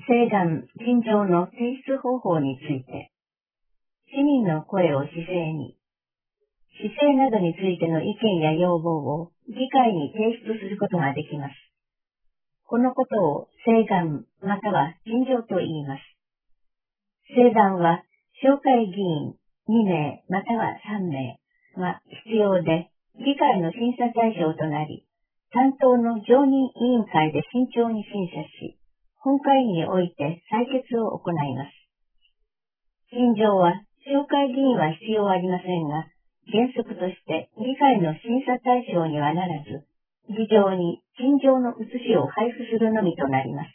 請願陳情の提出方法について、市民の声を市政に、市政などについての意見や要望を議会に提出することができます。このことを請願または陳情と言います。請願は、紹介議員2名または3名が必要で、議会の審査対象となり、担当の常任委員会で慎重に審査し、本会議において採決を行います。陳情は、紹介議員は必要ありませんが、原則として議会の審査対象にはならず、議場に陳情の写しを配布するのみとなります。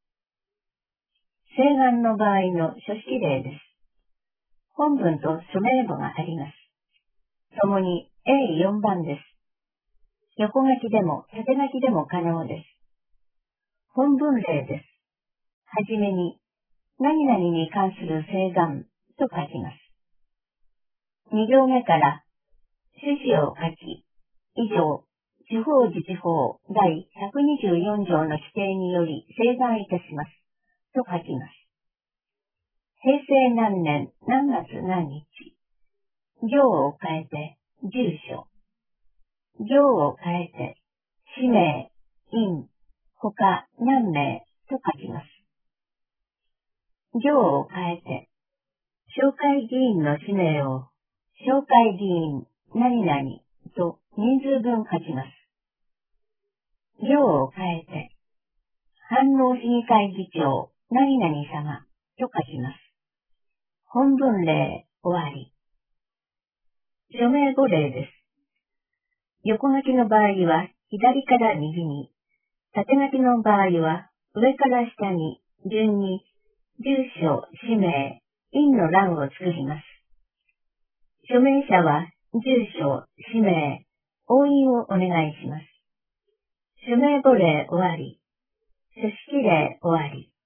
請願の場合の書式例です。本文と署名簿があります。ともに A4 番です。横書きでも縦書きでも可能です。本文例です。はじめに、何々に関する請願と書きます。2行目から、趣旨を書き、以上、地方自治法第124条の規定により請願いたします。と書きます。平成何年何月何日。行を変えて、住所。行を変えて、氏名、院、他何名と書きます。行を変えて、紹介議員の氏名を、紹介議員何々と人数分書きます。行を変えて、飯能市議会議長何々様と書きます。本文例終わり。署名簿例です。横書きの場合は左から右に、縦書きの場合は上から下に順に住所、氏名、院の欄を作ります。署名者は住所、氏名、押印をお願いします。署名簿例終わり。書式例終わり。